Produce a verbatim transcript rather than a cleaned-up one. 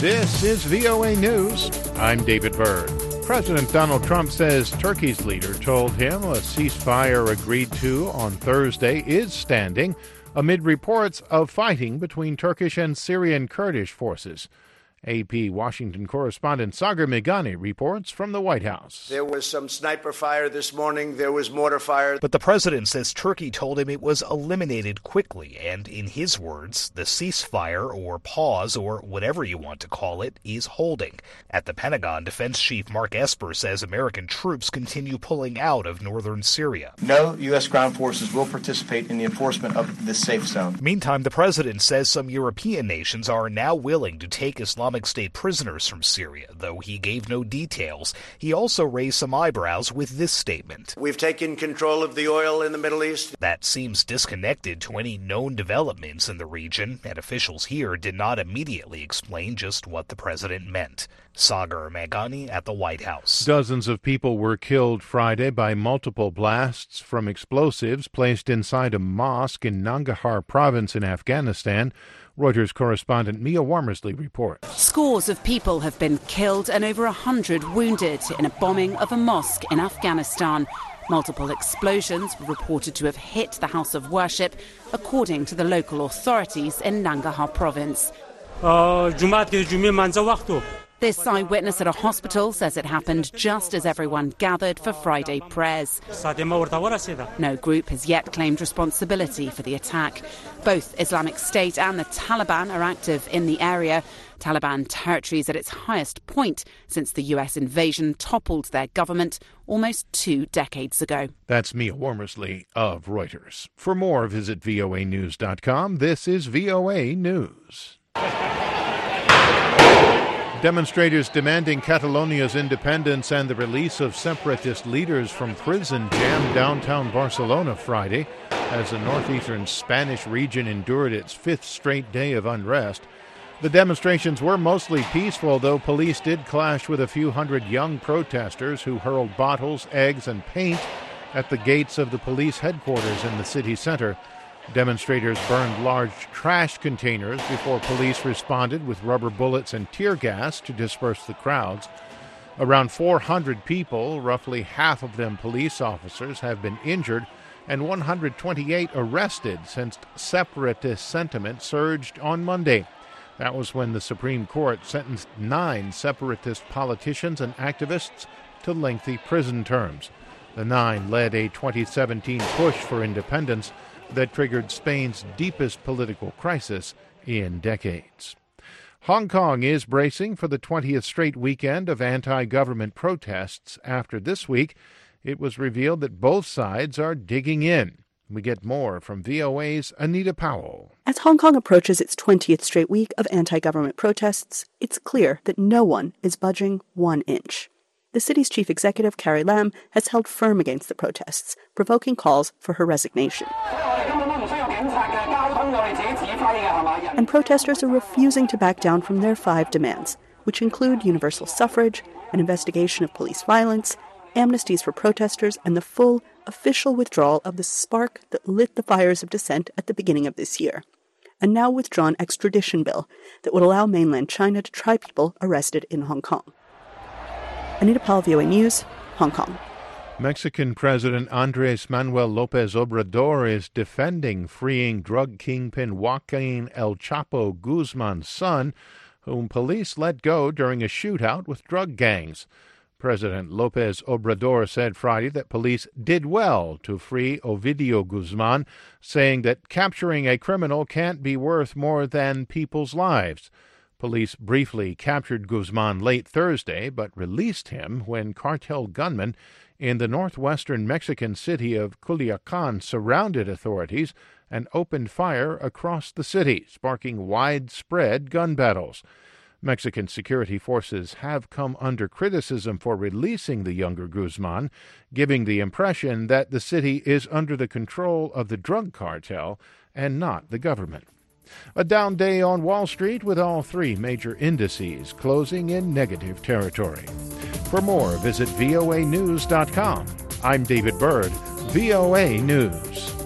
This is V O A News. I'm David Byrd. President Donald Trump says Turkey's leader told him a ceasefire agreed to on Thursday is standing amid reports of fighting between Turkish and Syrian Kurdish forces. A P Washington correspondent Sagar Meghani reports from the White House. There was some sniper fire this morning. There was mortar fire. But the president says Turkey told him it was eliminated quickly. And in his words, the ceasefire or pause or whatever you want to call it is holding. At the Pentagon, Defense Chief Mark Esper says American troops continue pulling out of northern Syria. No U S ground forces will participate in the enforcement of this safe zone. Meantime, the president says some European nations are now willing to take Islamic State prisoners from Syria, though he gave no details. He also raised some eyebrows with this statement. We've taken control of the oil in the Middle East. That seems disconnected to any known developments in the region, and officials here did not immediately explain just what the president meant. Sagar Meghani at the White House. Dozens of people were killed Friday by multiple blasts from explosives placed inside a mosque in Nangarhar province in Afghanistan. Reuters correspondent Mia Warmersley reports. Scores of people have been killed and over a hundred wounded in a bombing of a mosque in Afghanistan. Multiple explosions were reported to have hit the house of worship, according to the local authorities in Nangarhar province. This eyewitness at a hospital says it happened just as everyone gathered for Friday prayers. No group has yet claimed responsibility for the attack. Both Islamic State and the Taliban are active in the area. Taliban territory is at its highest point since the U S invasion toppled their government almost two decades ago. That's Mia Warmersley of Reuters. For more, visit V O A news dot com. This is V O A News. Demonstrators demanding Catalonia's independence and the release of separatist leaders from prison jammed downtown Barcelona Friday as the northeastern Spanish region endured its fifth straight day of unrest. The demonstrations were mostly peaceful, though police did clash with a few hundred young protesters who hurled bottles, eggs, and paint at the gates of the police headquarters in the city center. Demonstrators burned large trash containers before police responded with rubber bullets and tear gas to disperse the crowds. Around four hundred people, roughly half of them police officers, have been injured and one hundred twenty-eight arrested since separatist sentiment surged on Monday. That was when the Supreme Court sentenced nine separatist politicians and activists to lengthy prison terms. The nine led a twenty seventeen push for independence that triggered Spain's deepest political crisis in decades. Hong Kong is bracing for the twentieth straight weekend of anti-government protests after this week it was revealed that both sides are digging in. We get more from V O A's Anita Powell. As Hong Kong approaches its twentieth straight week of anti-government protests, it's clear that no one is budging one inch. The city's chief executive, Carrie Lam, has held firm against the protests, provoking calls for her resignation. And protesters are refusing to back down from their five demands, which include universal suffrage, an investigation of police violence, amnesties for protesters, and the full, official withdrawal of the spark that lit the fires of dissent at the beginning of this year. A now withdrawn extradition bill that would allow mainland China to try people arrested in Hong Kong. Anita Powell, V O A News, Hong Kong. Mexican President Andrés Manuel López Obrador is defending freeing drug kingpin Joaquin El Chapo Guzman's son, whom police let go during a shootout with drug gangs. President López Obrador said Friday that police did well to free Ovidio Guzman, saying that capturing a criminal can't be worth more than people's lives. Police briefly captured Guzman late Thursday, but released him when cartel gunmen in the northwestern Mexican city of Culiacán surrounded authorities and opened fire across the city, sparking widespread gun battles. Mexican security forces have come under criticism for releasing the younger Guzman, giving the impression that the city is under the control of the drug cartel and not the government. A down day on Wall Street with all three major indices closing in negative territory. For more, visit V O A news dot com. I'm David Byrd, V O A News.